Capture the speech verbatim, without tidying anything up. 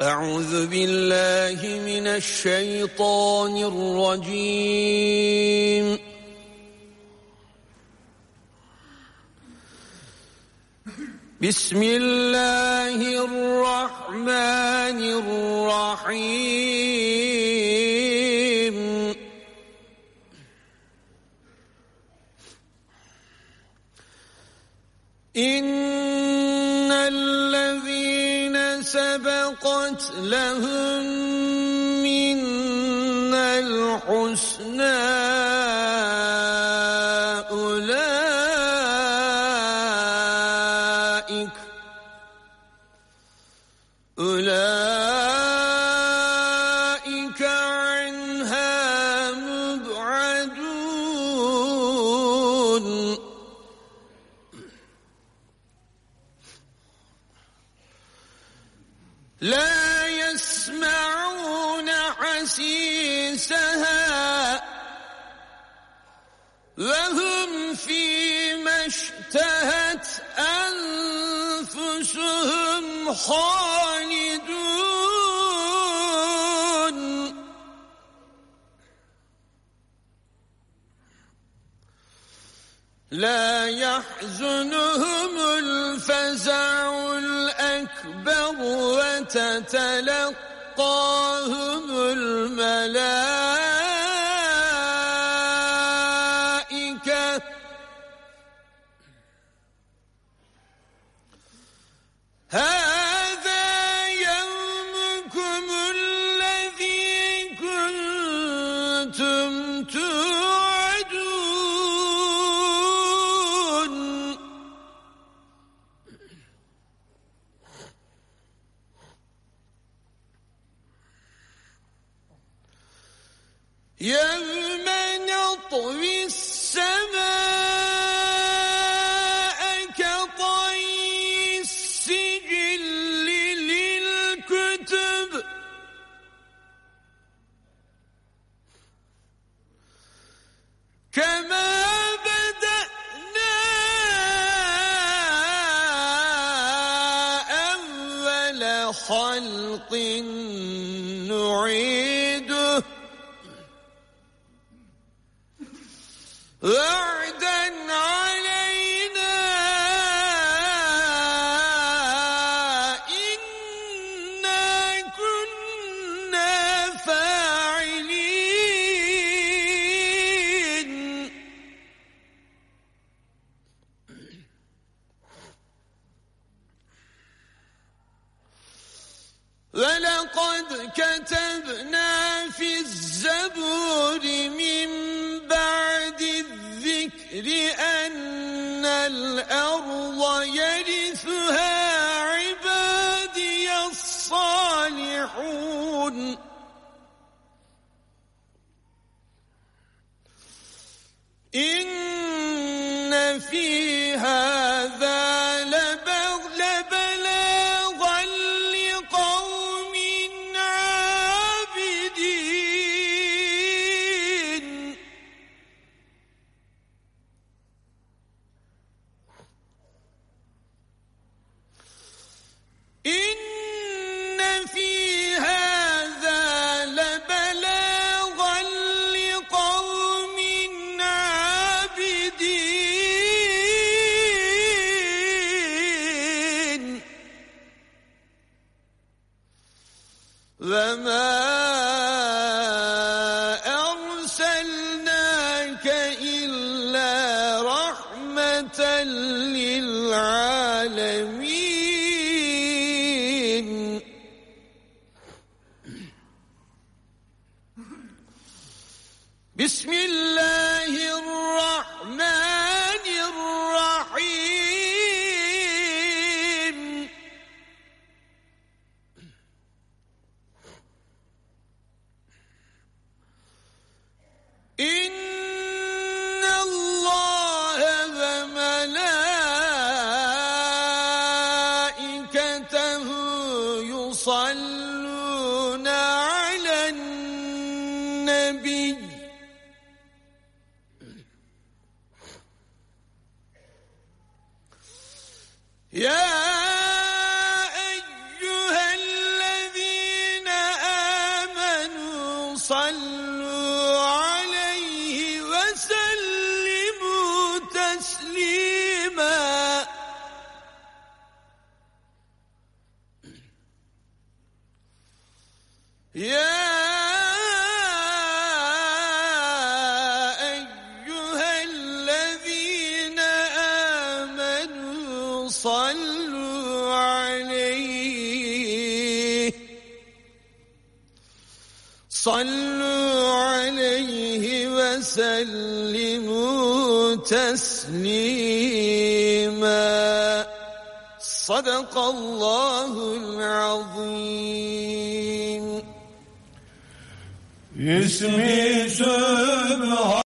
أعوذ بالله من الشيطان الرجيم. بسم الله الرحمن الرحيم. إن الذين سبقت لهم منا الحسنى أولئك أولئك عنها مبعدون. لا يسمعون حسيسها وهم فيما اشتهت أنفسهم خالدون. لا يحزنهم الفزع الأكبر وتتلقاهم الملائكة هذا يومكم الذي كنتم توعدون. يوم نطوي السماء كطي السجل للكتب كما بدأنا أول خلق نعيده وعدا علينا إنا كنا فاعلين. ولقد كتبنا في الزبور من بعد الذكر أن الأرض يرثها عبادي الصالحون. إن في هذا لبلاغا لقوم عابدين. إن في هذا لبلاغا لقوم عابدين. وما أرسلناك إلا رحمة للعالمين. بسم الله الرحمن الرحيم. إن الله وملائكته يصلون على النبي يا أيها الذين يا أيها الذين آمنوا صلوا عليه صلوا عليه وسلموا تسليما. صدق الله العظيم. اسمي سبحان